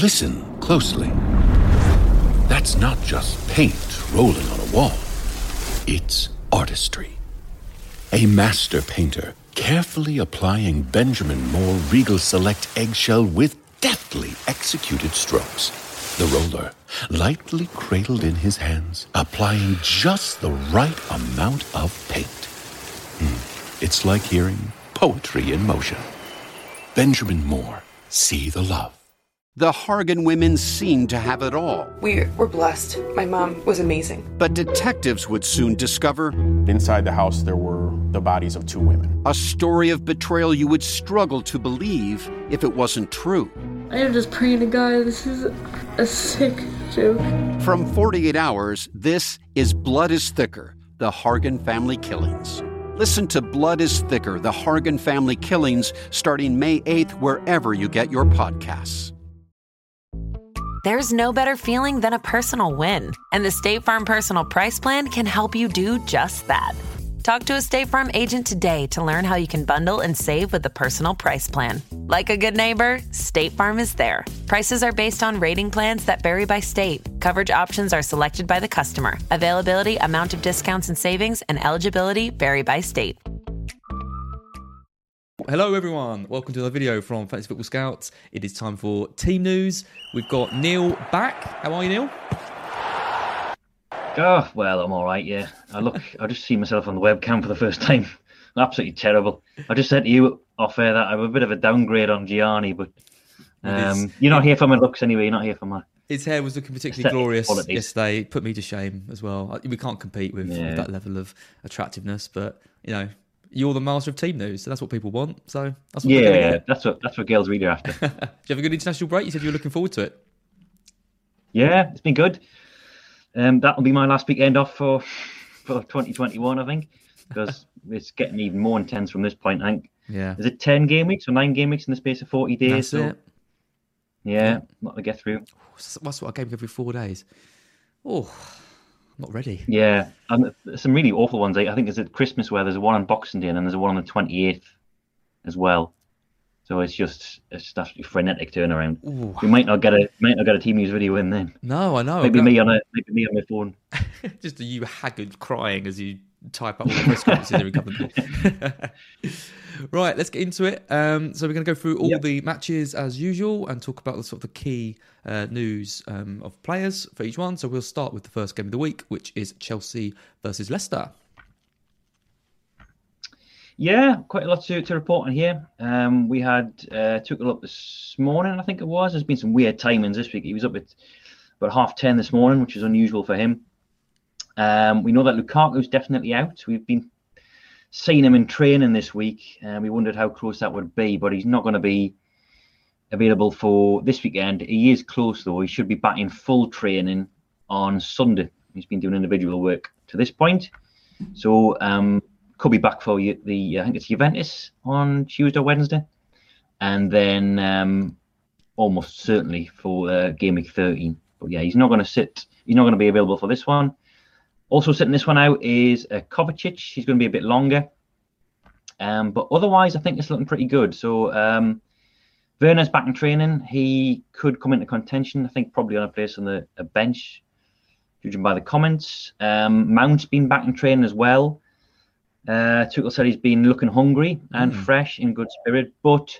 listen closely. That's not just paint rolling on a wall. It's artistry. A master painter carefully applying Benjamin Moore Regal Select eggshell with deftly executed strokes. The roller, lightly cradled in his hands, applying just the right amount of paint. It's like hearing poetry in motion. Benjamin Moore, see the love. The Hargan women seemed to have it all. We were blessed. My mom was amazing. But detectives would soon discover inside the house there were the bodies of 2 women. A story of betrayal you would struggle to believe if it wasn't true. I am just praying to God, this is a sick joke. From 48 Hours, this is Blood is Thicker, the Hargan Family Killings. Listen to Blood is Thicker, the Hargan Family Killings, starting May 8th, wherever you get your podcasts. There's no better feeling than a personal win, and the State Farm Personal Price Plan can help you do just that. Talk to a State Farm agent today to learn how you can bundle and save with the Personal Price Plan. Like a good neighbor, State Farm is there. Prices are based on rating plans that vary by state. Coverage options are selected by the customer. Availability, amount of discounts and savings, and eligibility vary by state. Hello everyone, welcome to another video from Fantasy Football Scouts. It is time for team news. We've got Neil back. How are you, Neil? Oh, well, I'm all right, yeah. I just see myself on the webcam for the first time. Absolutely terrible. I just said to you off air that I'm a bit of a downgrade on Gianni, but you're not here for my looks anyway. You're not here for my... His hair was looking particularly glorious yesterday. It put me to shame as well. We can't compete with that level of attractiveness, but, you know, you're the master of team news, so that's what people want. So that's what that's what girls really are after. Did you have a good international break? You said you were looking forward to it. Yeah, it's been good. That'll be my last weekend off for 2021, I think, because it's getting even more intense from this point. I think. Yeah. Is it 10 game weeks or 9 game weeks in the space of 40 days? That's it. Yeah, not to get through. That's what I game every 4 days. Oh, I'm not ready. Yeah, some really awful ones. I think there's a Christmas where there's one on Boxing Day and then there's one on the 28th as well. So it's just absolutely frenetic turnaround. Ooh. We might not get a team news video in then. No, I know. Maybe me on my phone. Just you haggard crying as you type up all the press conferences every couple of days. Right, let's get into it. So we're going to go through all the matches as usual and talk about the sort of the key news of players for each one. So we'll start with the first game of the week, which is Chelsea versus Leicester. Yeah, quite a lot to report on here. We had Tuchel up this morning, I think it was. There's been some weird timings this week. He was up at about 10:30 this morning, which is unusual for him. We know that Lukaku's definitely out. We've been seeing him in training this week, and we wondered how close that would be, but he's not going to be available for this weekend. He is close, though. He should be back in full training on Sunday. He's been doing individual work to this point. So, could be back for I think it's Juventus on Tuesday or Wednesday. And then almost certainly for game week 13. But yeah, he's not going to sit. He's not going to be available for this one. Also sitting this one out is Kovacic. He's going to be a bit longer. But otherwise, I think it's looking pretty good. So Werner's back in training. He could come into contention. I think probably on a place on the bench, judging by the comments. Mount's been back in training as well. Tuchel said he's been looking hungry and fresh, in good spirit, but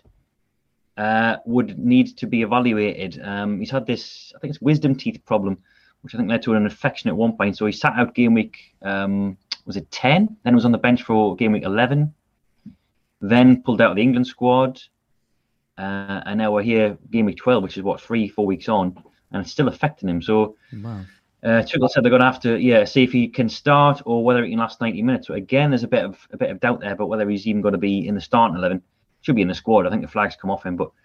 would need to be evaluated. He's had this, I think it's wisdom teeth problem, which I think led to an infection at one point. So he sat out game week, was it 10? Then was on the bench for game week 11. Then pulled out of the England squad. And now we're here, game week 12, which is 3-4 weeks on, and it's still affecting him. So Tuchel said they're going to have to, see if he can start or whether he can last 90 minutes. So again, there's a bit of doubt there about whether he's even going to be in the starting 11. Should be in the squad. I think the flag's come off him, but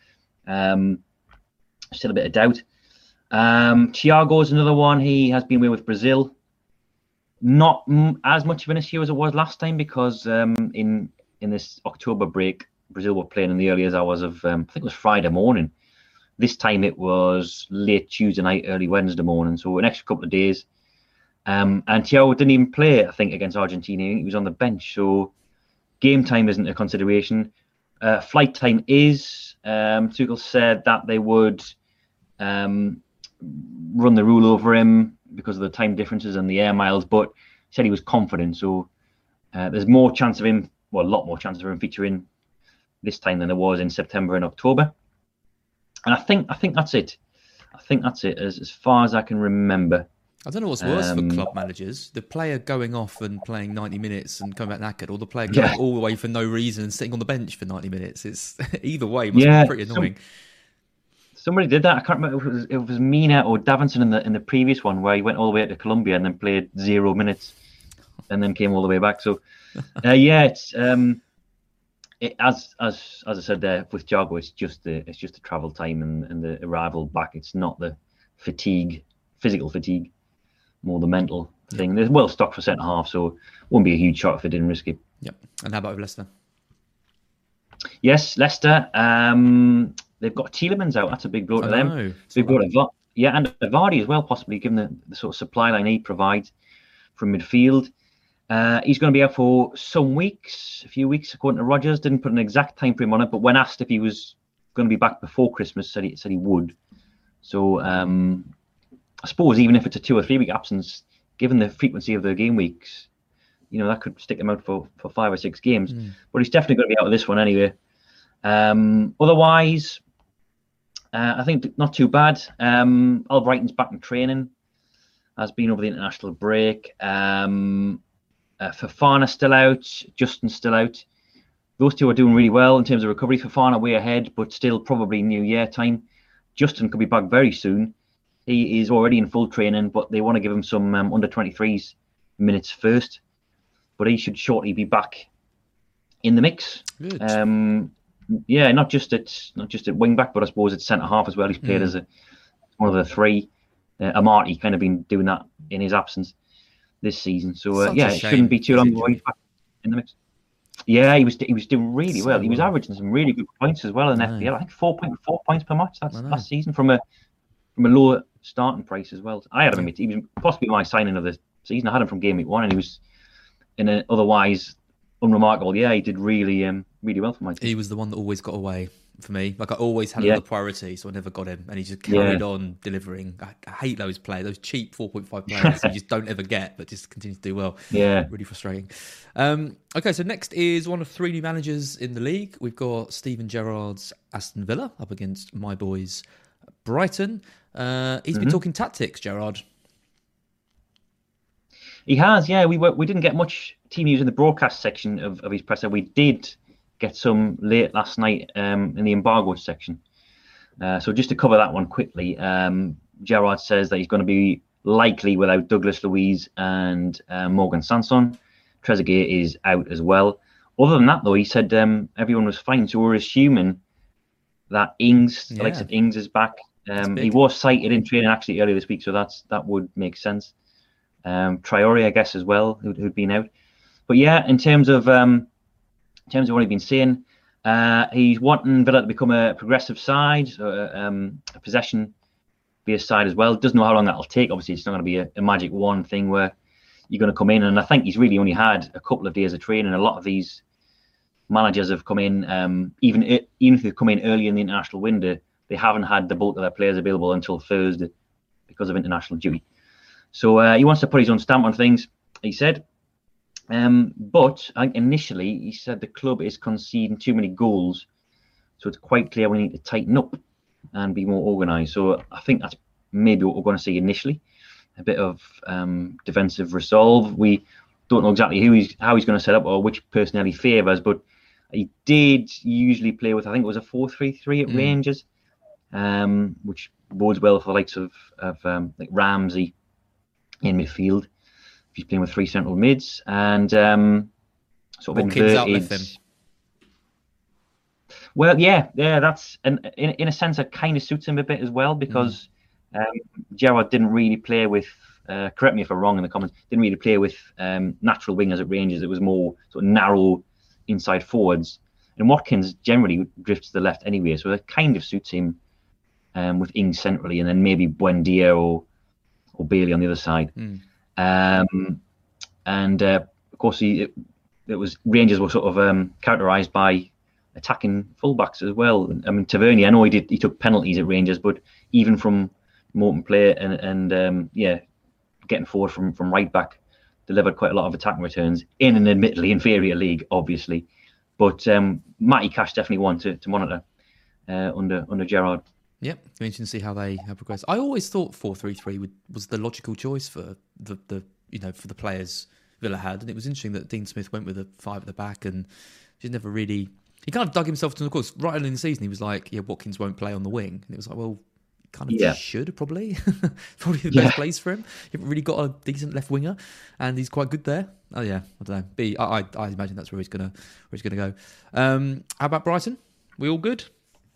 still a bit of doubt. Thiago's another one. He has been away with Brazil. Not as much of an issue as it was last time because in this October break, Brazil were playing in the earliest hours of, I think it was Friday morning. This time it was late Tuesday night, early Wednesday morning. So an extra couple of days. And Thiago didn't even play, I think, against Argentina. He was on the bench. So game time isn't a consideration. Flight time is. Tuchel said that they would run the rule over him because of the time differences and the air miles, but he said he was confident. So there's more chance of him, well, a lot more chance of him featuring this time than there was in September and October. And I think that's it. I think that's it as far as I can remember. I don't know what's worse for club managers, the player going off and playing 90 minutes and coming back knackered, or the player going all the way for no reason and sitting on the bench for 90 minutes. It's either way, it must be pretty annoying. Somebody did that. I can't remember if it was Mina or Davinson in the previous one, where he went all the way to Colombia and then played 0 minutes and then came all the way back. So it's as I said there with Jago, it's just the travel time and the arrival back. It's not the physical fatigue, more the mental thing. They're well stocked for centre half, so it wouldn't be a huge shot if they didn't risk it. Yep. And how about with Leicester? Yes, Leicester. They've got Tielemans out. That's a big blow to them. They've got and Vardy as well, possibly, given the sort of supply line he provides from midfield. He's going to be out for some weeks, a few weeks, according to Rodgers. Didn't put an exact time frame on it, but when asked if he was going to be back before Christmas, said he would. So I suppose even if it's a 2 or 3 week absence, given the frequency of the game weeks, that could stick him out for 5 or 6 games. But he's definitely going to be out of this one anyway. Otherwise, I think not too bad. Albrighton's back in training, has been over the international break. Fofana still out, Justin's still out. Those two are doing really well in terms of recovery. Fofana way ahead, but still probably New Year time. Justin could be back very soon. He is already in full training, but they want to give him some under 23s minutes first. But he should shortly be back in the mix. Good. Not just at wing back, but I suppose at centre half as well. He's played as one of the 3. Amartey kind of been doing that in his absence this season. So it shouldn't be too long before he's back in the mix. Yeah, he was doing really well. He was averaging some really good points as well in FPL. I think 4.4 points per match last season from a lower starting price as well. I had him. He was possibly my signing of the season. I had him from game week 1, and he was in an otherwise unremarkable. Yeah, he did really well for my team. He was the one that always got away for me. Like, I always had another priority, so I never got him, and he just carried on delivering. I hate those players, those cheap 4.5 players you just don't ever get, but just continue to do well. Yeah, really frustrating. Okay, so next is one of 3 new managers in the league. We've got Steven Gerrard's Aston Villa up against my boys Brighton. He's been talking tactics, Gerrard. He has, yeah. We didn't get much team news in the broadcast section of his presser. We did get some late last night in the embargo section. So just to cover that one quickly, Gerrard says that he's going to be likely without Douglas Luiz and Morgan Sanson. Trezeguet is out as well. Other than that, though, he said everyone was fine. So we're assuming that Ings, the likes of Ings, is back. He was cited in training actually earlier this week, so that would make sense. Traore, I guess, as well, who'd been out. But yeah, in terms of what he's been saying, he's wanting Villa to become a progressive side, a possession-based side as well. Doesn't know how long that'll take. Obviously, it's not going to be a magic one thing where you're going to come in. And I think he's really only had a couple of days of training. A lot of these managers have come in, even if they've come in early in the international window, they haven't had the bulk of their players available until Thursday because of international duty. So he wants to put his own stamp on things, he said. But initially, he said the club is conceding too many goals. So it's quite clear we need to tighten up and be more organised. So I think that's maybe what we're going to see initially. A bit of defensive resolve. We don't know exactly how he's going to set up or which personnel he favours, but he did usually play with, I think it was a 4-3-3 at Rangers, which bodes well for the likes of like Ramsey in midfield. He's playing with 3 central mids and sort of inverted. Well, yeah, that's in a sense that kind of suits him a bit as well because Gerrard didn't really play with. Correct me if I'm wrong in the comments. Didn't really play with natural wingers at Rangers. It was more sort of narrow inside forwards. And Watkins generally drifts to the left anyway, so that kind of suits him with Ings centrally, and then maybe Buendia or Bailey on the other side. And of course, it was Rangers were sort of characterised by attacking fullbacks as well. I mean, Tavernier, I know he took penalties at Rangers, but even from open play and getting forward from right back, delivered quite a lot of attacking returns in an admittedly inferior league, obviously. But Matty Cash definitely one to monitor under Gerrard. Yep, it's interesting to see how they have progressed. I always thought 4-3-3 was the logical choice for the for the players Villa had, and it was interesting that Dean Smith went with a 5 at the back, and just never really. He kind of dug himself to the course right early in the season. He was like, "Yeah, Watkins won't play on the wing," and it was like, "Well, kind of should probably the best place for him. You haven't really got a decent left winger, and he's quite good there." Oh yeah, I don't know. I imagine that's where he's gonna go. How about Brighton? We all good?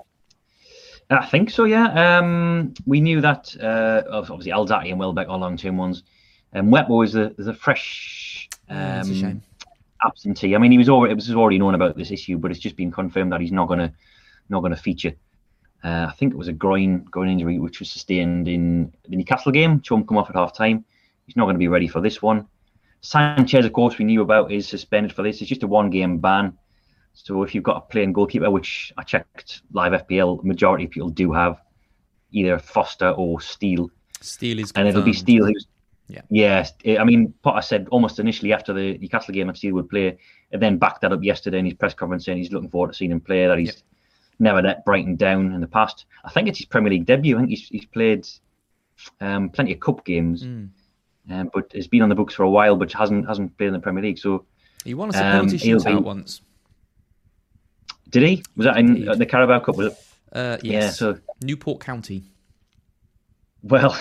I think so. Yeah. We knew that obviously Al Zaki and Welbeck are long-term ones, and Wetmore is the fresh It's a shame. absentee. I mean, it was already known about this issue, but it's just been confirmed that he's not gonna feature. I think it was a groin injury which was sustained in the Newcastle game. Chum come off at half time. He's not going to be ready for this one. Sanchez, of course, we knew about, is suspended for this. It's just a 1-game ban. So if you've got a playing goalkeeper, which I checked live FPL, majority of people do have either Foster or Steele. Steele is confirmed. And it'll be Steele who's. Yeah. I mean, Potter said almost initially after the Newcastle game that Steele would play, and then backed that up yesterday in his press conference saying he's looking forward to seeing him play, that he's never let Brighton down in the past. I think it's his Premier League debut. I think he's played plenty of cup games, but has been on the books for a while, but hasn't played in the Premier League. So he won a penalty shootout once. Did he? Was that in the Carabao Cup? Was it? Yes. Yeah. So Newport County. Well,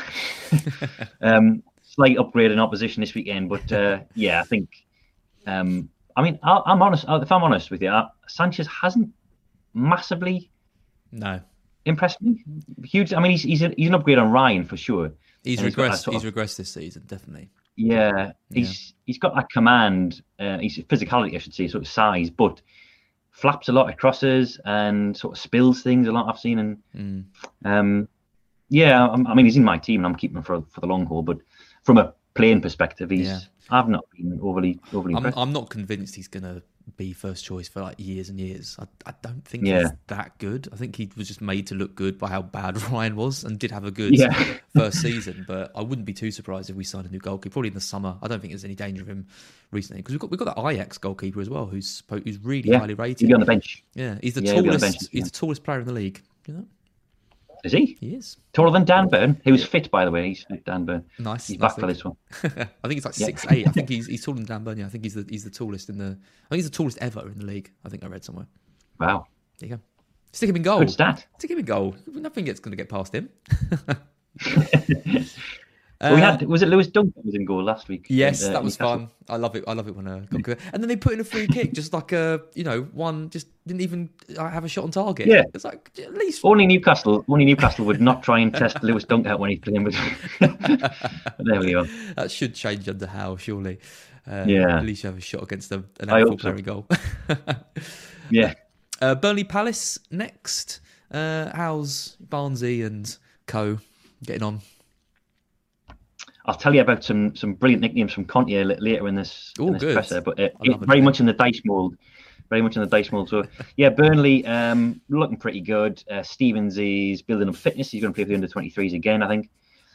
slight upgrade in opposition this weekend, but I think. I mean, I'm honest. If I'm honest with you, Sanchez hasn't massively impressed me. Huge. I mean, he's an upgrade on Ryan for sure. He's regressed this season, definitely. Yeah, he's got that command. He's physicality, I should say, sort of size, but flaps a lot of crosses and sort of spills things a lot. I've seen, and I mean, he's in my team, and I'm keeping him for the long haul. But from a playing perspective, I've not been overly impressed. I'm not convinced he's going to be first choice for like years and years. I don't think he's that good. I think he was just made to look good by how bad Ryan was, and did have a good first season. But I wouldn't be too surprised if we signed a new goalkeeper probably in the summer. I don't think there's any danger of him recently, because we've got that Ajax goalkeeper as well, who's really highly rated. He'll be on the bench. Yeah, he's the tallest. He's the tallest player in the league. You know. Is he? He is. Taller than Dan Burn. He was fit, by the way. He's Dan Burn. Nice. He's back for this one. I think he's like 6'8". I think he's taller than Dan Burn. Yeah, I think he's the tallest in the. I think he's the tallest ever in the league. I think I read somewhere. Wow. There you go. Stick him in goal. Good stat. Stick him in goal. Nothing gets going to get past him. Was it Lewis Dunk that was in goal last week? Yes, that was fun. I love it. I love it when and then they put in a free kick, just like one just didn't even have a shot on target. Yeah, it's like at least only Newcastle would not try and test Lewis Dunk out when he's playing with. There we go. That should change under Howe, surely. At least you have a shot against an actual player in goal. Yeah. Burnley Palace next. How's Barnsley and co getting on? I'll tell you about some brilliant nicknames from Conte later in this presser, but very much in the dice mould. Very much in the dice mould. So yeah, Burnley looking pretty good. Stevens is building up fitness. He's going to play for the under-23s again, I think.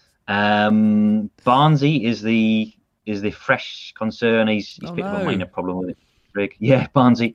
Barnsley is the fresh concern. He's picked up a minor problem with it. Yeah, Barnsley.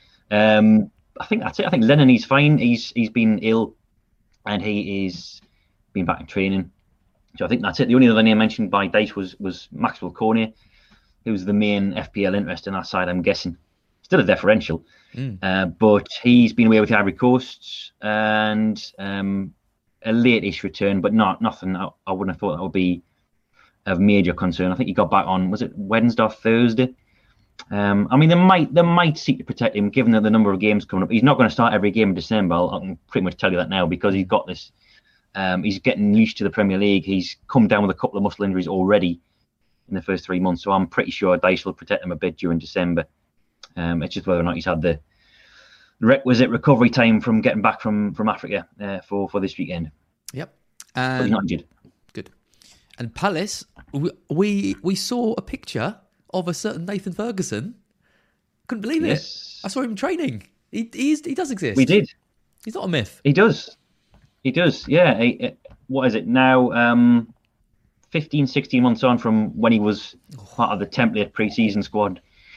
I think that's it. I think Lennon, he's fine. He's been ill, and he is been back in training. So I think that's it. The only other name mentioned by Dice was Maxwell Cornet, who's the main FPL interest in that side, I'm guessing. Still a differential. But he's been away with the Ivory Coast, and a late-ish return, but nothing. I wouldn't have thought that would be of major concern. I think he got back on, was it Wednesday or Thursday? I mean, they might seek to protect him, given the number of games coming up. He's not going to start every game in December. I can pretty much tell you that now, because he's got this. He's getting used to the Premier League. He's come down with a couple of muscle injuries already in the first 3 months, so I'm pretty sure Dice will protect him a bit during December. It's just whether or not he's had the requisite recovery time from getting back from Africa for this weekend. Yep, but he's not injured. Good. And Palace, we saw a picture of a certain Nathan Ferguson. Couldn't believe it. I saw him training. He does exist. We did. He's not a myth. He does. Yeah. what is it now? 15, 16 months on from when he was part of the template pre-season squad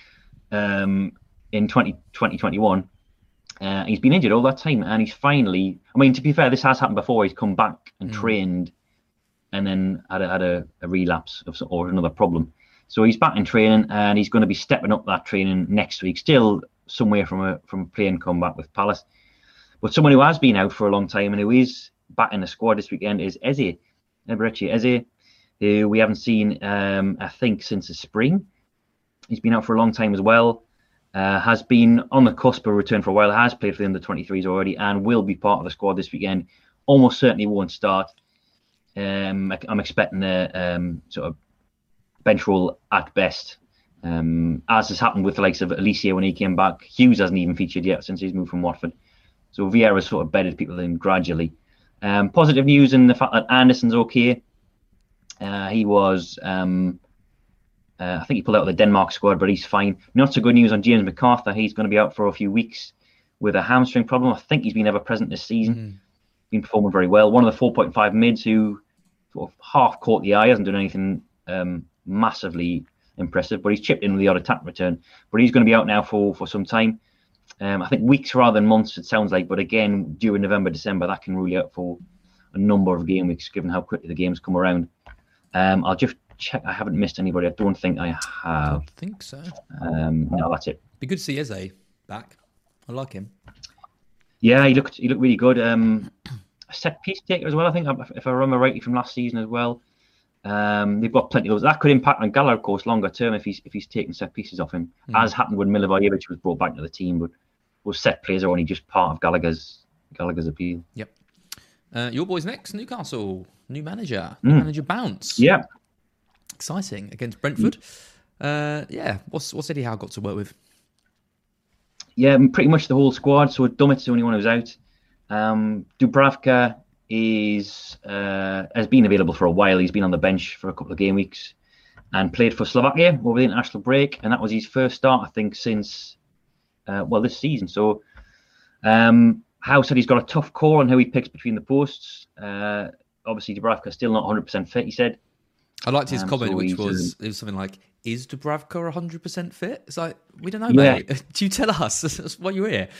in 2021. He's been injured all that time, and he's finally, I mean, to be fair, this has happened before. He's come back and trained and then had a relapse or another problem. So he's back in training, and he's going to be stepping up that training next week, still somewhere from a playing comeback with Palace. But someone who has been out for a long time and who is back in the squad this weekend is Eze, Eberechi Eze, who we haven't seen, I think, since the spring. He's been out for a long time as well. Has been on the cusp of a return for a while, has played for the under-23s already, and will be part of the squad this weekend. Almost certainly won't start. I'm expecting a sort of bench role at best, as has happened with the likes of Alicia when he came back. Hughes hasn't even featured yet since he's moved from Watford. So Vieira's sort of bedded people in gradually. Positive news in the fact that Anderson's okay. He was, I think he pulled out of the Denmark squad, but he's fine. Not so good news on James McArthur. He's going to be out for a few weeks with a hamstring problem. I think he's been ever present this season. Been performing very well. One of the 4.5 mids who sort of half caught the eye, hasn't done anything massively impressive, but he's chipped in with the odd attack return. But he's going to be out now for some time. I think weeks rather than months, it sounds like. But again, during November, December, that can rule you out for a number of game weeks, given how quickly the games come around. I'll just check. I haven't missed anybody. I don't think I have. I don't think so. No, that's it. Be good to see Eze back. I like him. Yeah, he looked really good. A set piece taker as well, I think, if I remember rightly from last season as well. They've got plenty of those. That could impact on Gallagher, of course, longer term if he's taking set pieces off him, as happened when Milivojevic was brought back to the team. But those set plays are only just part of Gallagher's appeal. Yep. Your boys next, Newcastle. New manager. New manager bounce. Yeah. Exciting. Against Brentford. What's Eddie Howe got to work with? Yeah, pretty much the whole squad. So Dummett's the only one who's out. Dubravka has been available for a while. He's been on the bench for a couple of game weeks and played for Slovakia over the international break. And that was his first start, I think, since, this season. So Howe said he's got a tough call on how he picks between the posts. Obviously, Dubravka's still not 100% fit, he said. I liked his comment, which was something like, "Is Dubravka 100% fit?" It's like, we don't know, mate. Do you tell us? That's why you're here.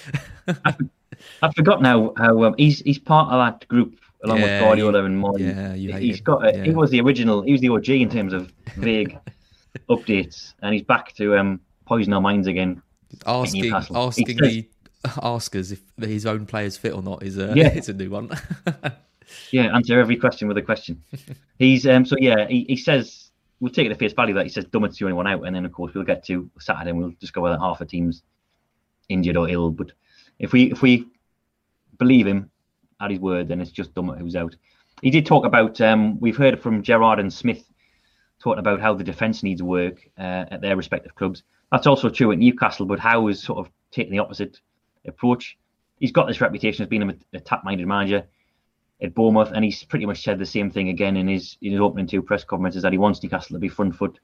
I forgot now how he's part of that group along with Guardiola and Moyes. Yeah, he was the original. He was the OG in terms of vague updates, and he's back to poison our minds again. Asking the askers if his own players fit or not is it's a new one. Yeah, answer every question with a question. He's he says we'll take it at face value that he says Dummett's the only one out, and then of course we'll get to Saturday and we'll discover that half the team's injured or ill. But if we believe him at his word, then it's just Dummett who's out. He did talk about we've heard from Gerrard and Smith talking about how the defence needs work at their respective clubs. That's also true at Newcastle, but Howe is sort of taking the opposite approach. He's got this reputation as being an attack-minded manager at Bournemouth, and he's pretty much said the same thing again in his opening two press conferences, that he wants Newcastle to be front foot,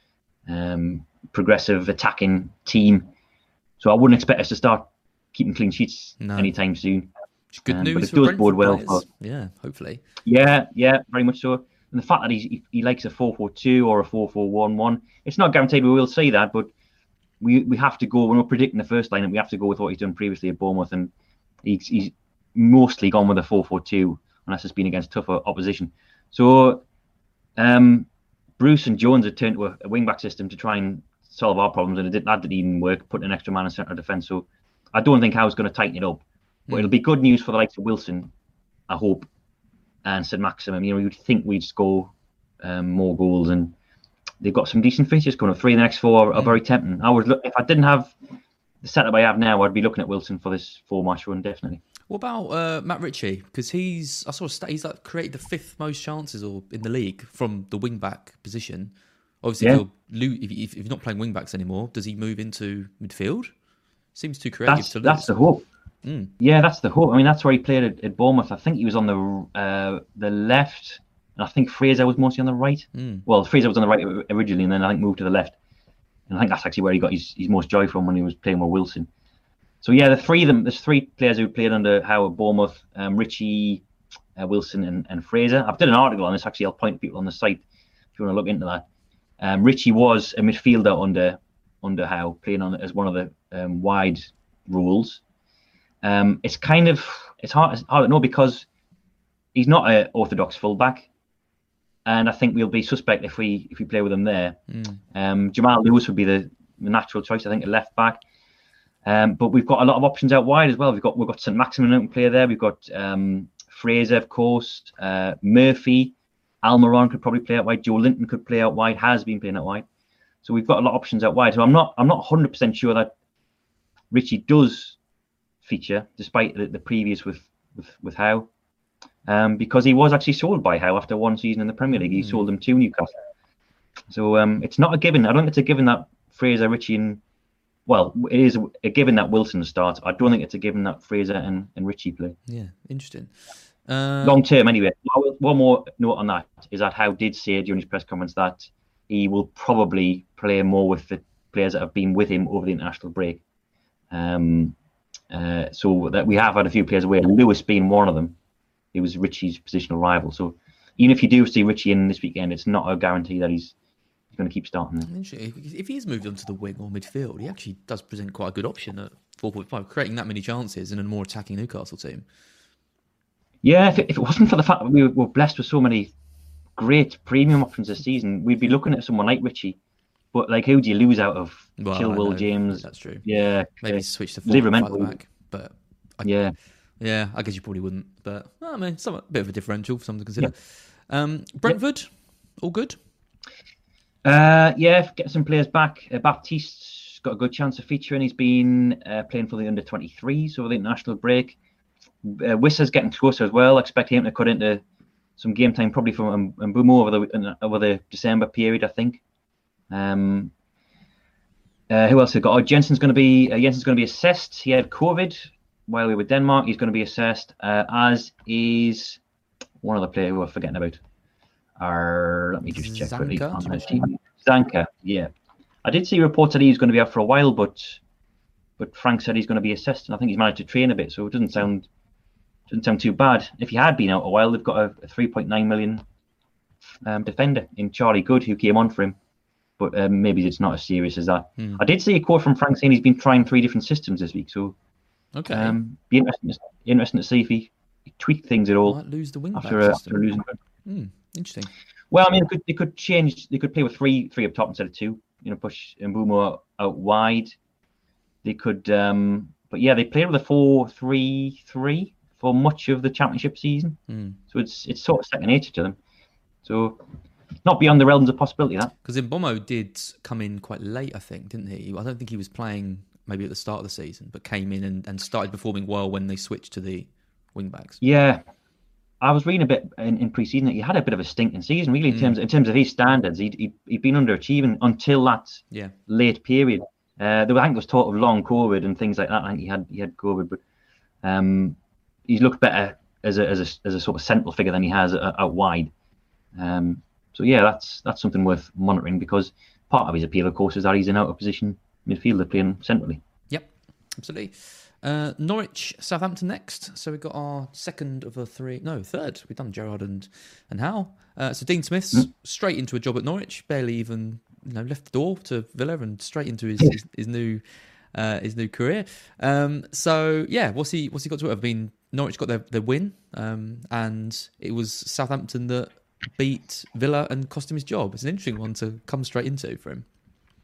progressive, attacking team. So I wouldn't expect us to start keeping clean sheets anytime soon. It's good news. But it for does Brentford bode well. Yeah, hopefully. Yeah, very much so. And the fact that he likes a 4-4-2 or a 4-4-1-1, it's not guaranteed we will see that, but we have to go, when we're predicting the first line, and we have to go with what he's done previously at Bournemouth, and he's mostly gone with a 4-4-2 unless it's been against tougher opposition. So Bruce and Jones had turned to a wing-back system to try and solve our problems, and that didn't even work, putting an extra man in centre of defence. So I don't think Howe's going to tighten it up. But it'll be good news for the likes of Wilson, I hope, and St Maximum. You'd think we'd score more goals, and they've got some decent fixtures coming up. 3 of the next 4 are very tempting. If I didn't have the setup I have now, I'd be looking at Wilson for this 4-match run, definitely. What about Matt Ritchie? Because he's like created the 5th most chances in the league from the wing back position. Obviously, if you're not playing wing backs anymore, does he move into midfield? Seems too creative to lose. That's the hope. Yeah, that's the hope. I mean, that's where he played at Bournemouth. I think he was on the left, and I think Fraser was mostly on the right. Well, Fraser was on the right originally, and then I think moved to the left. And I think that's actually where he got his most joy from when he was playing with Wilson. So yeah, the 3 of them. There's 3 players who played under Howe at Bournemouth: Ritchie, Wilson and Fraser. I've done an article on this, actually. I'll point people on the site if you want to look into that. Richie was a midfielder under Howe, playing on as one of the wide roles. It's hard to know because he's not an orthodox fullback, and I think we'll be suspect if we play with him there. Jamal Lewis would be the natural choice, I think, at left back. But we've got a lot of options out wide as well. We've got St. Maximin who can play there. We've got Fraser, of course, Murphy, Almiron could probably play out wide. Joe Linton could play out wide. Has been playing out wide. So we've got a lot of options out wide. So I'm not 100% sure that Richie does feature, despite the previous with Howe, because he was actually sold by Howe after one season in the Premier League. He sold him to Newcastle. So it's not a given. I don't think it's a given that Fraser, Richie, and it is a given that Wilson starts. I don't think it's a given that Fraser and Richie play. Yeah, interesting. Long term, anyway. One more note on that is that Howe did say during his press conference that he will probably play more with the players that have been with him over the international break. So that we have had a few players away, Lewis being one of them. He was Richie's positional rival. So even if you do see Richie in this weekend, it's not a guarantee that he's going to keep starting. If he's moved onto the wing or midfield, he actually does present quite a good option at 4.5, creating that many chances in a more attacking Newcastle team. Yeah, if it wasn't for the fact that we were blessed with so many great premium options this season, we'd be looking at someone like Richie. But who do you lose out of? Chilwell, James. That's true. Yeah, maybe switch to 4 back. But I guess you probably wouldn't. But I mean, a bit of a differential for something to consider. Yeah. Brentford, all good. Get some players back. Baptiste's got a good chance of featuring. He's been playing for the under-23s over the international break. Wissa's getting closer as well. I expect him to cut into some game time, probably from Mbumo over the December period, I think. Who else have got? Jensen's going to be assessed. He had COVID while we were Denmark. He's going to be assessed, as is one other player who I'm forgetting about. Let me just check quickly. Zanka, yeah. I did see reports that he's going to be out for a while, but Frank said he's going to be assessed, and I think he's managed to train a bit, so it doesn't sound too bad. If he had been out a while, they've got a 3.9 million defender in Charlie Good, who came on for him, but maybe it's not as serious as that. I did see a quote from Frank saying he's been trying 3 different systems this week, so be interesting to see if he tweaked things at all. Might lose the wing after losing. Interesting. Well, I mean, they could change. They could play with three up top instead of 2. Push Mbumo out wide. They could, but yeah, they played with a 4-3-3 for much of the championship season. So it's sort of second nature to them. So not beyond the realms of possibility, that. Because Mbumo did come in quite late, I think, didn't he? I don't think he was playing maybe at the start of the season, but came in and started performing well when they switched to the wing backs. Yeah. I was reading a bit in pre-season that he had a bit of a stinking season, really, in terms of his standards. He'd been underachieving until that late period. I think there was talk of long COVID and things like that. I think he had COVID, but he's looked better as a sort of central figure than he has out wide. So yeah, that's something worth monitoring, because part of his appeal, of course, is that he's an out of position midfielder playing centrally. Yep, absolutely. Norwich, Southampton next. So we've got our third. We've done Gerrard and Howe. So Dean Smith's straight into a job at Norwich, barely even left the door to Villa and straight into his new career. So yeah, what's he got to it? I mean, Norwich got their win, and it was Southampton that beat Villa and cost him his job. It's an interesting one to come straight into for him.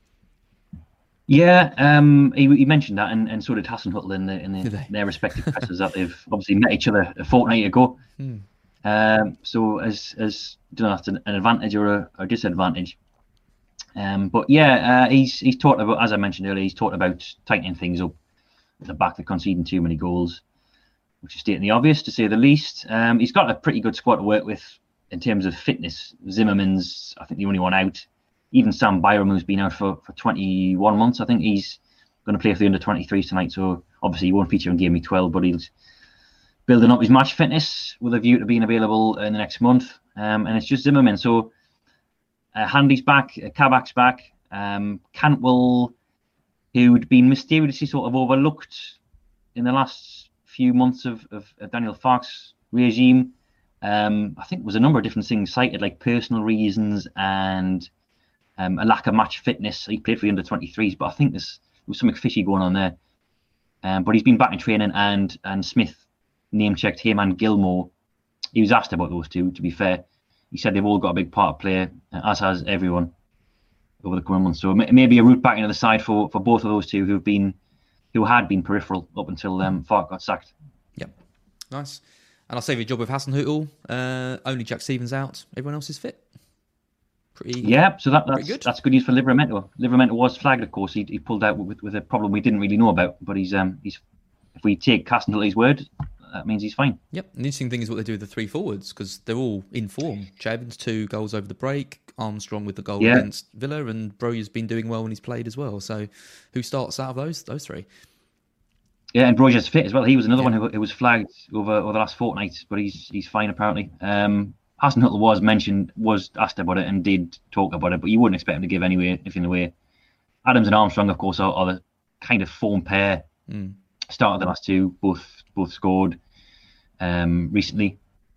Yeah, he mentioned that, and so did Hasenhüttl in their respective presses, that they've obviously met each other a fortnight ago. So as don't know, that's an advantage or a disadvantage. But yeah, he's talked about, as I mentioned earlier, he's talked about tightening things up at the back. They're conceding too many goals, which is stating the obvious, to say the least. He's got a pretty good squad to work with in terms of fitness. Zimmerman's, I think, the only one out. Even Sam Byram, who's been out for 21 months, I think he's going to play for the under-23s tonight. So obviously he won't feature in Game Week 12, but he's building up his match fitness with a view to being available in the next month. And it's just Zimmerman. So Hanley's back, Kabak's back. Cantwell, who'd been mysteriously sort of overlooked in the last few months of Daniel Farke's regime, I think there was a number of different things cited, like personal reasons and a lack of match fitness. He played for the under-23s, but I think there was something fishy going on there. But he's been back in training, and Smith name-checked him and Gilmore. He was asked about those two, to be fair. He said they've all got a big part to play, as has everyone over the coming months. So maybe a route back into the side for both of those two who had been peripheral up until Farke got sacked. Yep, nice. And I'll save you a job with Hasenhüttl. Only Jack Stevens out. Everyone else is fit. Yeah, so pretty good. That's good news for Livramento. Livramento was flagged, of course. He pulled out with a problem we didn't really know about. But he's if we take Hasenhüttl's word, that means he's fine. Yep. The interesting thing is what they do with the three forwards, because they're all in form. Evans 2 goals over the break. Armstrong with the goal against Villa, and Broja's been doing well when he's played as well. So, who starts out of those three? Yeah, and Broja's fit as well. He was another one who was flagged over the last fortnight, but he's fine apparently. Hasenhüttl was asked about it and did talk about it, but you wouldn't expect him to give anything away. Adams and Armstrong, of course, are the kind of form pair. Started the last two, both scored recently.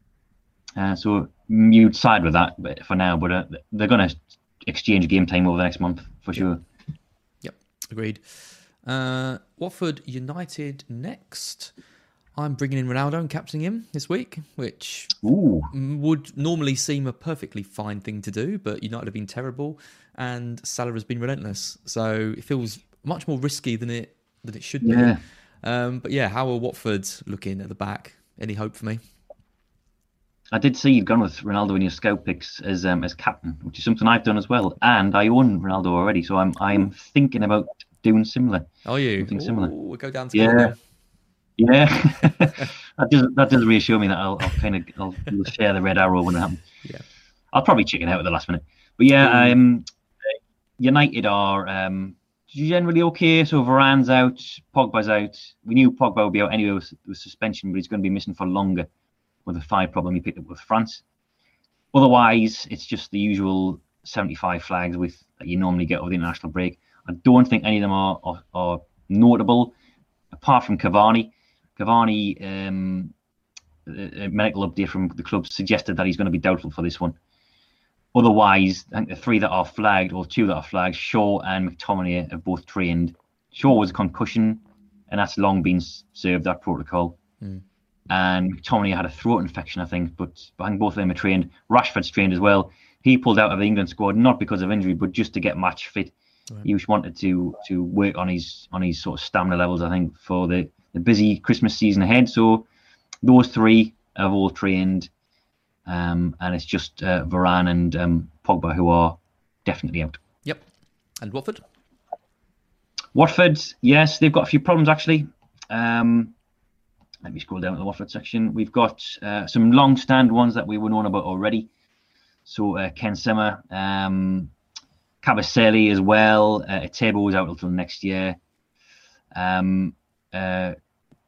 So you'd side with that for now, but they're going to exchange game time over the next month for sure. Yep, agreed. Watford United next. I'm bringing in Ronaldo and captaining him this week, which would normally seem a perfectly fine thing to do, but United have been terrible and Salah has been relentless. So it feels much more risky than it should be. But yeah, how are Watford looking at the back? Any hope for me? I did see you've gone with Ronaldo in your scout picks as captain, which is something I've done as well, and I own Ronaldo already, so I'm thinking about doing similar. Are you? Something similar. We'll go down together. Yeah. that does reassure me that I'll share the red arrow when it happens. Yeah. I'll probably chicken out at the last minute, but yeah, United are generally okay. So Varane's out, Pogba's out. We knew Pogba would be out anyway with suspension, but he's going to be missing for longer with the thigh problem he picked up with France. Otherwise, it's just the usual 75 flags that you normally get over the international break. I don't think any of them are notable, apart from Cavani. Cavani, a medical update from the club suggested that he's going to be doubtful for this one. Otherwise, I think the three that are flagged, or two that are flagged, Shaw and McTominay have both trained. Shaw was a concussion, and that's long been served, that protocol. And McTominay had a throat infection, I think, but I think both of them are trained. Rashford's trained as well. He pulled out of the England squad, not because of injury, but just to get match fit. Right. He just wanted to work on his sort of stamina levels, I think, for the busy Christmas season ahead. So those three have all trained, and it's just Varane and Pogba who are definitely out. Yep. And Watford? Watford, yes, they've got a few problems actually. Let me scroll down to the Watford section. We've got some long-stand ones that we were known about already. So Ken Sema, Kabasele as well. Etebo is out until next year. Kucha, I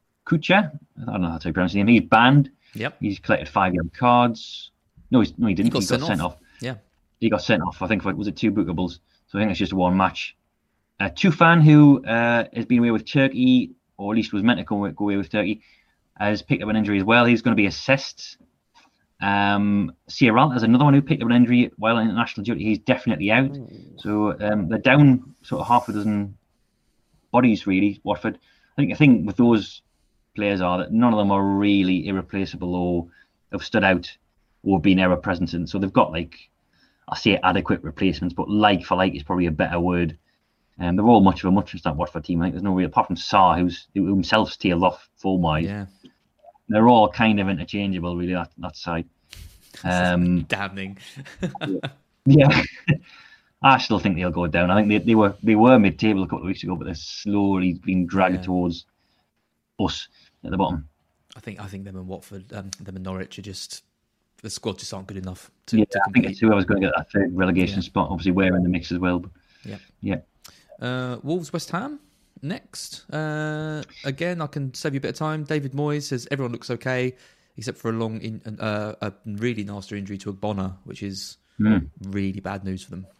don't know how to pronounce his name. He's banned. Yep. He's collected 5 yellow cards. No, he didn't. He got sent off. Yeah. He got sent off. I think was it 2 bookables? So I think it's just one match. Tufan, who has been away with Turkey, or at least was meant to go away with Turkey, has picked up an injury as well. He's going to be assessed. Sierral is another one who picked up an injury while in international duty. He's definitely out. So they're down sort of half a dozen bodies, really, Watford. I think the thing with those players are that none of them are really irreplaceable or have stood out or been ever present in. So they've got, I say adequate replacements, but like for like is probably a better word. They're all much of that Watford team. I think there's no real, apart from Sarr, who himself's tailed off form-wise. Yeah. They're all kind of interchangeable, really, that side. Damning. Yeah. I still think they'll go down. I think they were mid-table a couple of weeks ago, but they're slowly being dragged towards us at the bottom. I think them and Watford, them and Norwich are just, the squad just aren't good enough to compete. I think it's whoever's going to get that third relegation spot. Obviously, we're in the mix as well. But, Wolves West Ham next. Again, I can save you a bit of time. David Moyes says everyone looks okay except for a really nasty injury to Ogbonna, which is really bad news for them.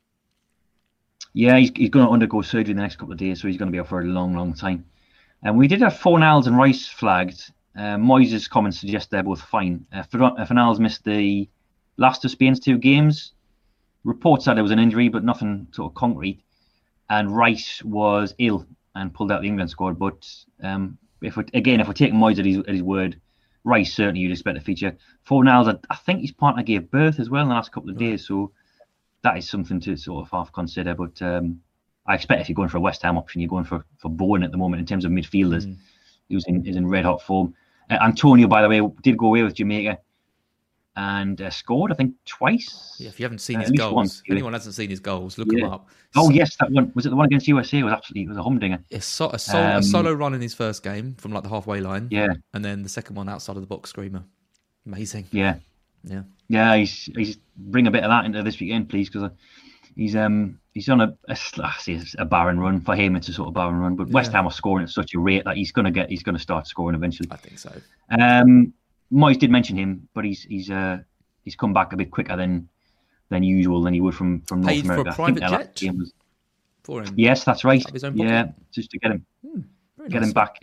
Yeah, he's going to undergo surgery in the next couple of days, so he's going to be out for a long, long time. And we did have Fornals and Rice flagged. Moyes' comments suggest they're both fine. Fornals missed the last of Spain's 2 games. Reports said it was an injury, but nothing sort of concrete. And Rice was ill and pulled out the England squad. But if we're taking Moyes at his word, Rice certainly you'd expect to feature. Fornals, I think his partner gave birth as well in the last couple of days, so that is something to sort of half consider. But I expect if you're going for a West Ham option, you're going for Bowen at the moment in terms of midfielders. He's in red hot form. Antonio, by the way, did go away with Jamaica and scored, I think, twice. Yeah, if you haven't seen his goals, if anyone hasn't seen his goals, look him up. Oh, yes, that one. Was it the one against USA? It was a humdinger. A solo run in his first game from like the halfway line. Yeah. And then the second one outside of the box screamer. Amazing. Yeah. Yeah. Yeah, he's bring a bit of that into this weekend, please, because he's on a barren run. For him, it's a sort of barren run. But West Ham are scoring at such a rate that he's going to start scoring eventually. I think so. Moyes did mention him, but he's come back a bit quicker than usual than he would from North Paid America. for a private jet for him. Yes, that's right. Out of his own pocket? Just to get him Very nice. him back.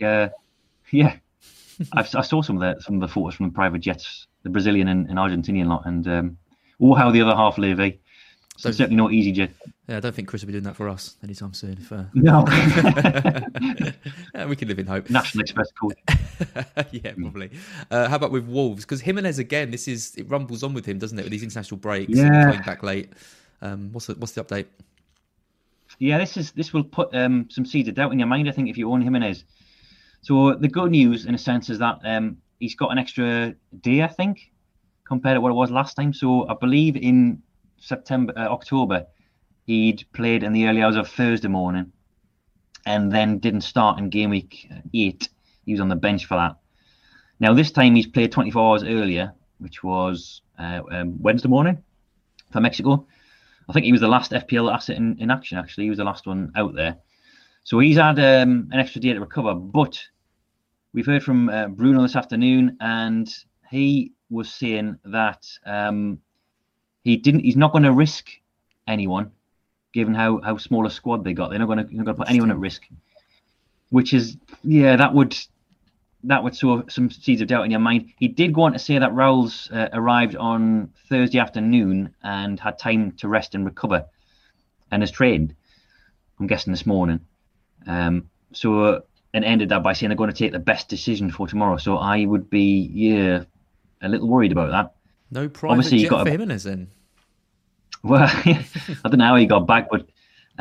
I saw some of the photos from the private jets, the Brazilian and Argentinian lot, and how the other half live. So certainly not easy jet. Yeah, I don't think Chris will be doing that for us anytime soon. No. We can live in hope. National Express code. Yeah, probably. How about with Wolves? Because Jimenez, again, it rumbles on with him, doesn't it? With these international breaks and coming back late. What's the update? Yeah, this will put some seeds of doubt in your mind, I think, if you own Jimenez. So the good news, in a sense, is that he's got an extra day, I think, compared to what it was last time. So I believe in October, he'd played in the early hours of Thursday morning and then didn't start in game week 8. He was on the bench for that. Now, this time he's played 24 hours earlier, which was Wednesday morning for Mexico. I think he was the last FPL asset in action, actually. He was the last one out there. So he's had an extra day to recover. But we've heard from Bruno this afternoon, and he was saying that he's not going to risk anyone, given how small a squad they got. They're not going to put anyone at risk. Which is, that would sow some seeds of doubt in your mind. He did go on to say that Raul's arrived on Thursday afternoon and had time to rest and recover, and has trained, I'm guessing, this morning. And ended that by saying they're going to take the best decision for tomorrow. So I would be, a little worried about that. No private jet for Jimenez then? Well, I don't know how he got back, but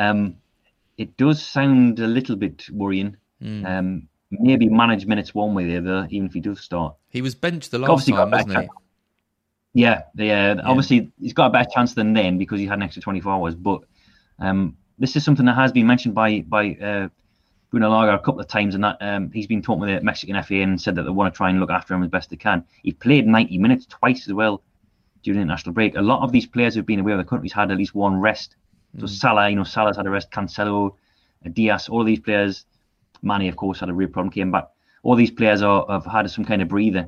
it does sound a little bit worrying. Maybe manage minutes one way or the other, even if he does start. He was benched the last time, wasn't he? Yeah. Obviously, he's got a better chance than then because he had an extra 24 hours. But this is something that has been mentioned by Bruno Lage a couple of times, and that he's been talking with the Mexican FA and said that they want to try and look after him as best they can. He played 90 minutes twice as well during the international break. A lot of these players who've been away of the countries had at least one rest. So Salah's had a rest. Cancelo, Diaz, all of these players. Mane, of course, had a real problem, came back. All these players have had some kind of breather,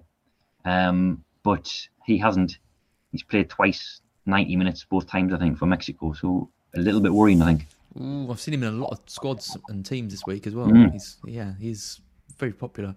but he hasn't. He's played twice, 90 minutes, both times, I think, for Mexico. So a little bit worrying, I think. Ooh, I've seen him in a lot of squads and teams this week as well. He's very popular.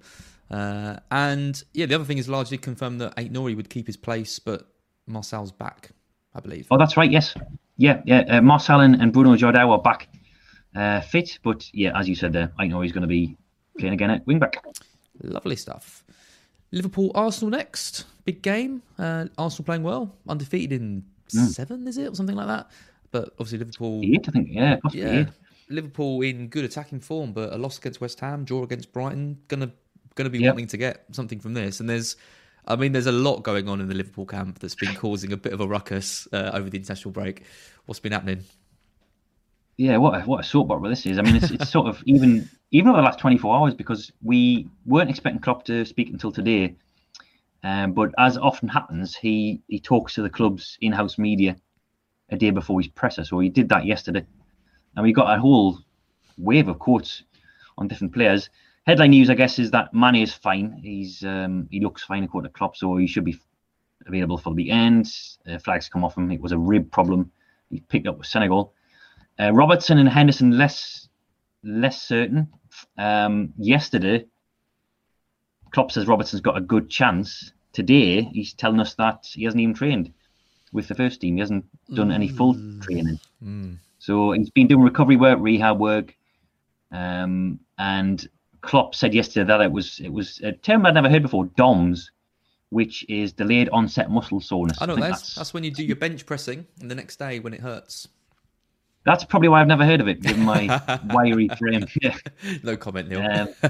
And the other thing is largely confirmed that Aït-Nouri would keep his place, but Marcel's back, I believe. Oh, that's right, yes. Yeah. Marcel and Bruno Jordão are back fit, but as you said there, Aït-Nouri's going to be playing again at wing-back. Lovely stuff. Liverpool-Arsenal next. Big game. Arsenal playing well. Undefeated in 7, is it? Or something like that. But obviously Liverpool... 8, I think. Possibly 8. Liverpool in good attacking form, but a loss against West Ham, draw against Brighton, gonna be wanting to get something from this. And there's a lot going on in the Liverpool camp that's been causing a bit of a ruckus over the international break. What's been happening? Yeah, what a soap opera this is. I mean, it's sort of even over the last 24 hours, because we weren't expecting Klopp to speak until today. But as often happens, he talks to the club's in-house media a day before his presser. So he did that yesterday. And we got a whole wave of quotes on different players. Headline news, I guess, is that Mane is fine. He looks fine according to Klopp, so he should be available for the weekend. Flags come off him. It was a rib problem he picked up with Senegal. Robertson and Henderson less certain. Yesterday, Klopp says Robertson's got a good chance. Today, he's telling us that he hasn't even trained with the first team. He hasn't done any full training. So he's been doing recovery work, rehab work. And Klopp said yesterday that it was a term I'd never heard before, DOMS, which is delayed onset muscle soreness. I know that's when you do your bench pressing and the next day when it hurts. That's probably why I've never heard of it, given my wiry frame. Yeah. No comment, Neil.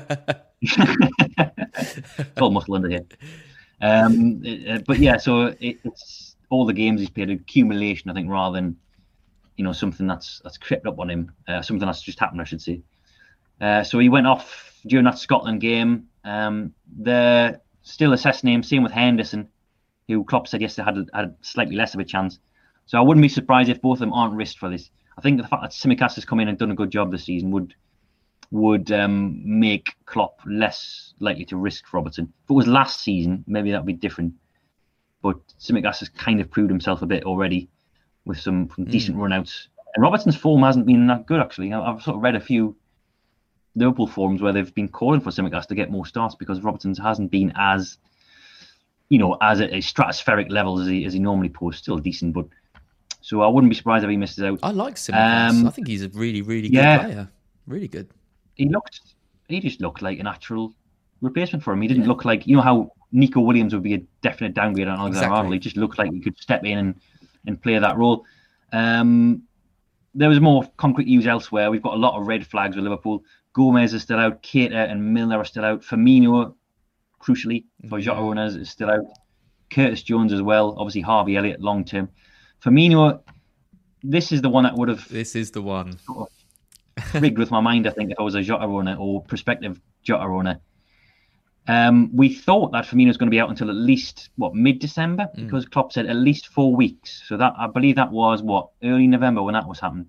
It's all muscle under here. But yeah, so it's all the games he's played, accumulation, I think, rather than something that's crept up on him, something that's just happened, I should say. So he went off during that Scotland game. They're still assessing him. Same with Henderson, who Klopp said yesterday had slightly less of a chance. So I wouldn't be surprised if both of them aren't risked for this. I think the fact that Tsimikas has come in and done a good job this season would make Klopp less likely to risk Robertson. If it was last season, maybe that would be different. But Tsimikas has kind of proved himself a bit already with some decent run-outs. And Robertson's form hasn't been that good, actually. I've sort of read a few Liverpool forums where they've been calling for Tsimikas to get more starts because Robertson's hasn't been as at a stratospheric level as he normally posts. Still decent, but so I wouldn't be surprised if he misses out. I like Tsimikas. I think he's a really, really good player. Really good. He just looked like a natural replacement for him. He didn't look like, how Nico Williams would be a definite downgrade on Alexander Arnold. He just looked like he could step in and play that role. There was more concrete news elsewhere. We've got a lot of red flags with Liverpool. Gomez is still out. Keita and Milner are still out. Firmino, crucially, for Jota owners, is still out. Curtis Jones as well. Obviously, Harvey Elliott long term. Firmino, this is the one that would have... This is the one. Sort of rigged with my mind, I think, if I was a Jota owner or prospective Jota owner. We thought that Firmino was going to be out until at least, mid-December? Because Klopp said at least 4 weeks. So that I believe that was, early November when that was happening.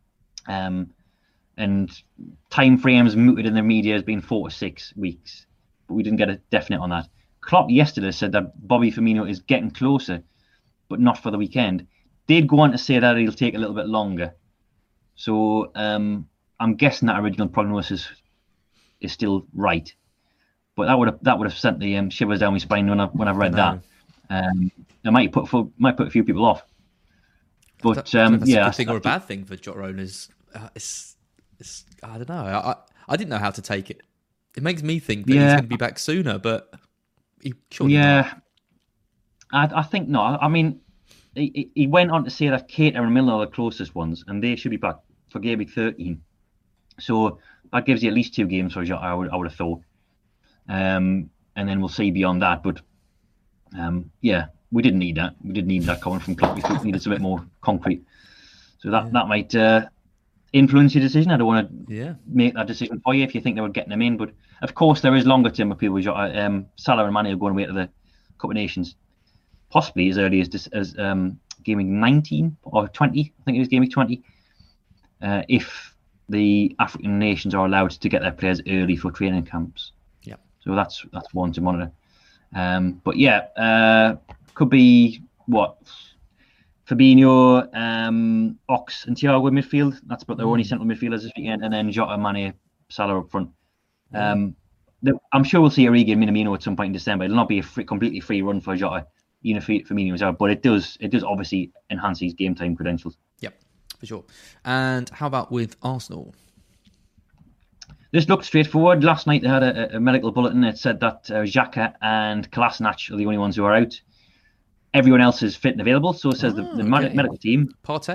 And time frames mooted in the media has been 4 to 6 weeks. But we didn't get a definite on that. Klopp yesterday said that Bobby Firmino is getting closer, but not for the weekend. Did go on to say that it'll take a little bit longer. So I'm guessing that original prognosis is still right. But that would have sent the shivers down my spine when I've read that. It might put a few people off. But that's a good thing or a bad thing for Jota owners. I don't know. I didn't know how to take it. It makes me think that he's going to be back sooner, but he surely not. I think not. I mean, he went on to say that Keita and Milner are the closest ones, and they should be back for game week 13. So that gives you at least 2 games for Jota, I would have thought. And then we'll see beyond that. But we didn't need that. We didn't need that coming from Klopp. We needed a bit more concrete. So that might influence your decision. I don't want to make that decision for you if you think they were getting them in. But of course, there is longer term appeal with Jota. Salah and Mane are going away to the Cup of Nations, possibly as early as game week 19 or 20. I think it was game week 20. If the African nations are allowed to get their players early for training camps. Yeah. So that's one to monitor. But could be Fabinho, Ox and Thiago in midfield. That's about their only central midfielders this weekend. And then Jota, Mane, Salah up front. I'm sure we'll see Origi and Minamino at some point in December. It'll not be a completely free run for Jota, even if Firmino is out. But it does obviously enhance his game time credentials. Yep, for sure. And how about with Arsenal? This looked straightforward. Last night they had a medical bulletin that said that Xhaka and Kolasinac are the only ones who are out. Everyone else is fit and available, so says the medical team. Partey.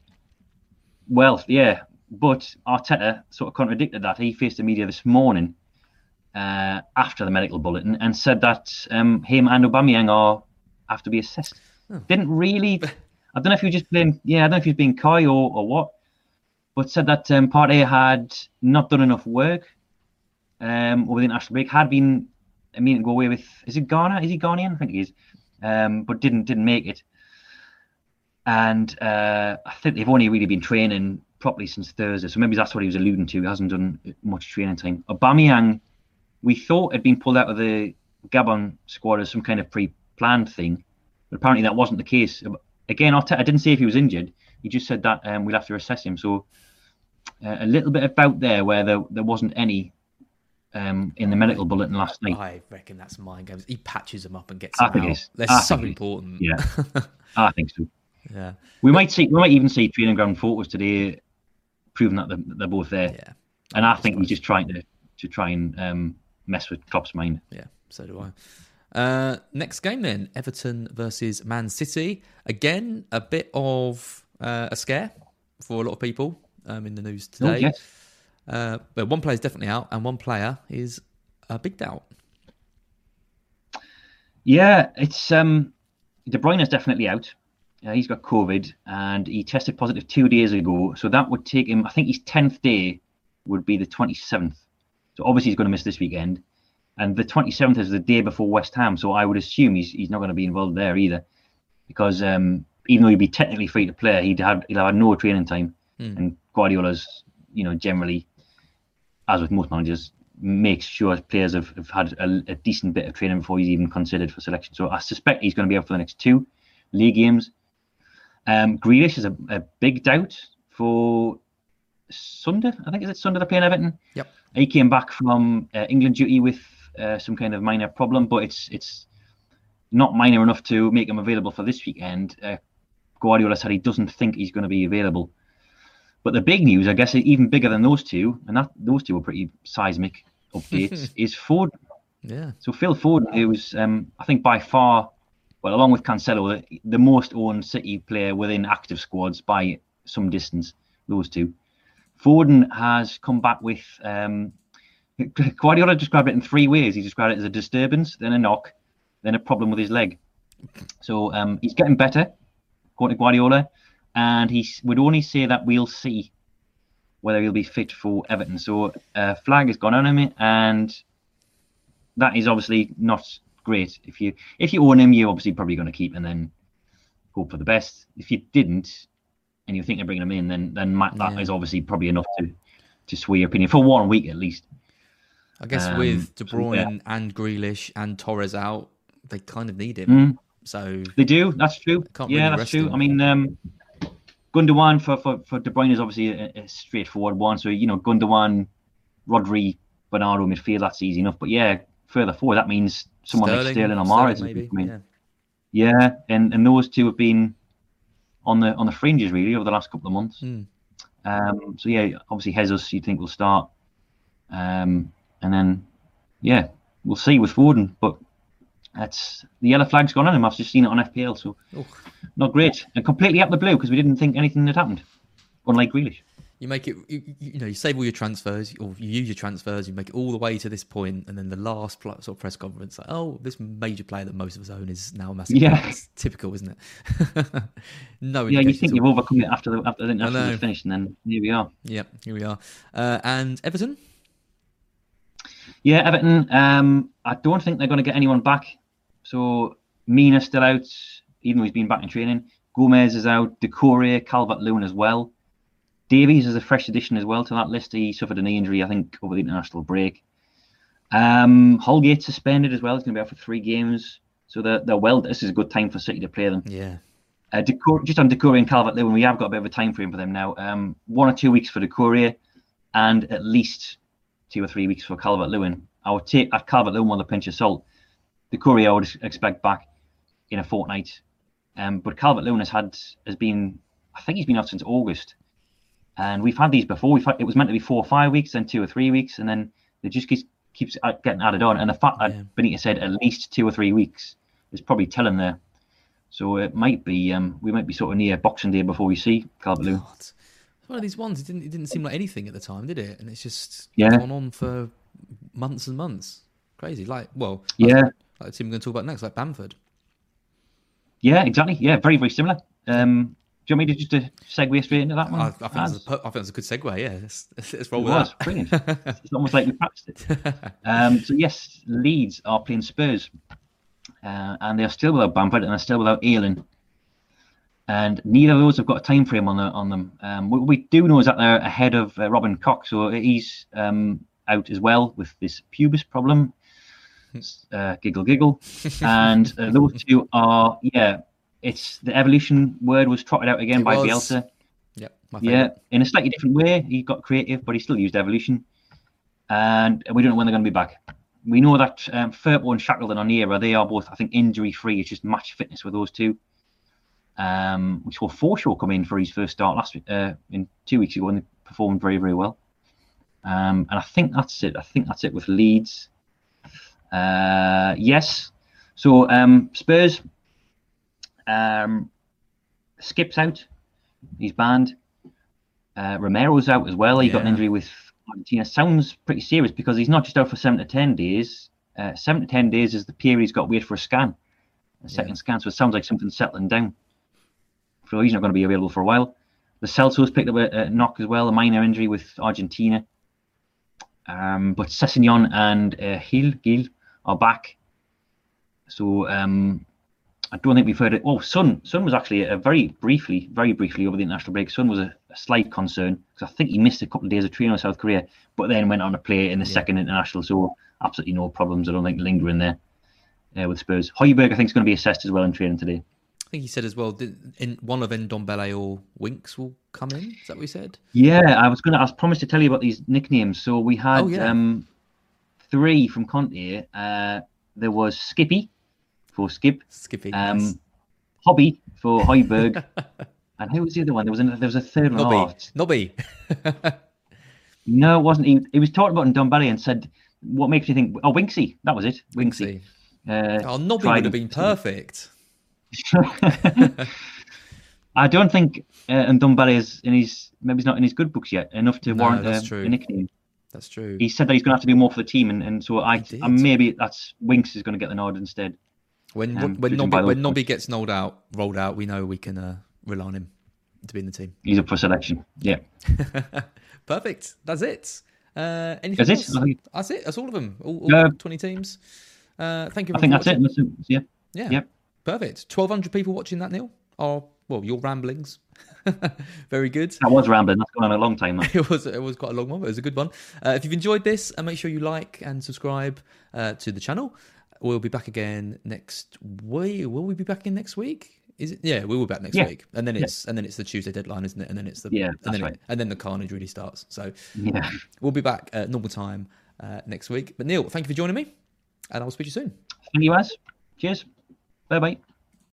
But Arteta sort of contradicted that. He faced the media this morning after the medical bulletin and said that him and Aubameyang have to be assessed. Didn't really. I don't know if he was just playing. I don't know if he was being coy or what. But said that Partey had not done enough work over the international break. Had been meaning to go away with. Is it Ghana? Is he Ghanaian? I think he is. But didn't make it. And I think they've only really been training properly since Thursday. So maybe that's what he was alluding to. He hasn't done much training time. Aubameyang, we thought had been pulled out of the Gabon squad as some kind of pre-planned thing. But apparently that wasn't the case. Again, I didn't say if he was injured. He just said that we'll have to assess him. So a little bit about there where there wasn't any in the medical bulletin last night. I reckon that's mind games. He patches them up and gets I them think out. it is. They're I so think it is. important. Yeah, I think so. Yeah. We might even see training ground photos today, proving that they're both there. Yeah. And I think he's just trying to try and mess with Klopp's mind. Yeah, so do I. Next game then, Everton versus Man City. Again, a bit of a scare for a lot of people in the news today. Yes. But one player is definitely out, and one player is a big doubt. Yeah, it's De Bruyne is definitely out. He's got COVID, and he tested positive 2 days ago. So that would take him, I think his 10th day would be the 27th. So obviously he's going to miss this weekend. And the 27th is the day before West Ham. So I would assume he's not going to be involved there either. Because even though he'd be technically free to play, he'll have no training time. And Guardiola's, generally, as with most managers, makes sure players have had a decent bit of training before he's even considered for selection. So I suspect he's going to be out for the next 2 league games. Grealish is a big doubt for Sunday. I think, is it Sunday they're playing Everton? Yep. He came back from England duty with some kind of minor problem, but it's not minor enough to make him available for this weekend. Guardiola said he doesn't think he's going to be available. But the big news, I guess, even bigger than those two, and those two were pretty seismic updates, is Foden. Yeah. So Phil Foden, who was, I think, by far, well, along with Cancelo, the most owned City player within active squads by some distance, those two. Foden has come back with, Guardiola described it in 3 ways. He described it as a disturbance, then a knock, then a problem with his leg. So he's getting better, according to Guardiola, and he would only say that we'll see whether he'll be fit for Everton. So flag has gone on him, and that is obviously not great. If you own him, you're obviously probably going to keep and then hope for the best. If you didn't, and you're thinking of bringing him in, then that is obviously probably enough to sway your opinion for 1 week at least. I guess with De Bruyne and Grealish and Torres out, they kind of need him. So they do. That's true. That's true. I mean, Gundogan for De Bruyne is obviously a straightforward one. So Gundogan, Rodri, Bernardo midfield, that's easy enough. But yeah, further forward, that means someone like Sterling or Mahrez maybe. Yeah, and those two have been on the fringes really over the last couple of months. So yeah, obviously Jesus you think will start, and then we'll see with Foden. But that's the yellow flag's gone on him. I've just seen it on FPL, so not great and completely out the blue because we didn't think anything had happened, unlike Grealish. You make it, you save all your transfers, or you use your transfers, you make it all the way to this point, and then the last sort of press conference, like, oh, this major player that most of us own is now a massive player. It's typical, isn't it? No. Yeah, you think you've overcome it after the finish, and then here we are. Yeah, here we are. And Everton? Yeah, Everton. I don't think they're going to get anyone back. So Mina's still out, even though he's been back in training. Gomez is out. Decore, Calvert-Lewin as well. Davies is a fresh addition as well to that list. He suffered a knee injury, I think, over the international break. Holgate suspended as well. He's going to be out for 3 games. So they're well. This is a good time for City to play them. Yeah. Just on Decore and Calvert-Lewin, we have got a bit of a time frame for them now. 1 or 2 weeks for Decore, and at least 2 or 3 weeks for Calvert-Lewin. I would take Calvert-Lewin with a pinch of salt. Decore I would expect back in a fortnight. But Calvert-Lewin has been, I think he's been out since August. And we've had these before. It was meant to be 4 or 5 weeks, then 2 or 3 weeks, and then it just keeps getting added on. And the fact that Benitez said at least 2 or 3 weeks is probably telling there. So it might be we might be sort of near Boxing Day before we see Calvert-Lewin. It's one of these ones. It didn't seem like anything at the time, did it? And it's just gone on for months and months. Crazy. Like the team we're going to talk about next, like Bamford. Yeah, exactly. Yeah, very, very similar. Do you want me to just segue straight into that one? I think that's a good segue. Yeah, let's roll with that. Brilliant. It's almost like we practiced it. So yes, Leeds are playing Spurs, and they're still without Bamford and they're still without Ayling, and neither of those have got a time frame on them. What we do know is that they're ahead of Robin Koch, so he's out as well with this pubis problem. Giggle, and those two are It's the evolution word was trotted out again by Bielsa. Yep. In a slightly different way. He got creative, but he still used evolution. and we don't know when they're going to be back. We know that Firpo and Shackleton on Niera, they are both, I think, injury-free. It's just match fitness with those two. We saw Forshaw come in for his first start in 2 weeks ago, and they performed very, very well. And I think that's it. I think that's it with Leeds. Yes. So Spurs, Skip's out. He's banned. Romero's out as well. He got an injury with Argentina. Sounds pretty serious because he's not just out for 7 to 10 days. 7 to 10 days is the period he's got to wait for a scan, a second scan. So it sounds like something's settling down. So he's not going to be available for a while. The Celso's picked up a knock as well, a minor injury with Argentina. But Sessegnon and Gil are back. So I don't think we've heard it. Oh, Son was actually very briefly over the international break. Son was a slight concern because I think he missed a couple of days of training in South Korea, but then went on to play in the second international. So absolutely no problems, I don't think, lingering there with Spurs. Højbjerg, I think, is going to be assessed as well in training today. I think he said as well, one of Ndombele or Winks will come in. Is that what he said? Yeah, I was promised to tell you about these nicknames. So we had 3 from Conte. There was Skippy for Skip. Skippy. Nice. Hobby for Højbjerg. And who was the other one? There was a third one. Nobby. No, it wasn't. He was talking about Ndombele and said, "What makes you think?" Oh, Winksy. That was it. Winksy. Nobby would have been perfect. I don't think Ndombele is maybe he's not in his good books yet enough to warrant a nickname. That's true. He said that he's going to have to do more for the team, and so maybe that's Winks is going to get the nod instead. When Nobby gets rolled out, we know we can rely on him to be in the team. He's up for selection. Yeah. Perfect. That's it. Anything else? That's it. That's all of them. All 20 teams. Thank you. I think that's it. Yeah. Yep. Perfect. 1,200 people watching that, Neil. Your ramblings. Very good. That was rambling. That's gone on a long time. It was quite a long one, but it was a good one. If you've enjoyed this, make sure you like and subscribe to the channel. We'll be back again next week. Will we be back in next week? Is it? Yeah, we will be back next week, and then it's the Tuesday deadline, isn't it? And then it's and then the carnage really starts. So we'll be back at normal time next week. But Neil, thank you for joining me, and I'll speak to you soon. Thank you, guys. Cheers. Bye bye.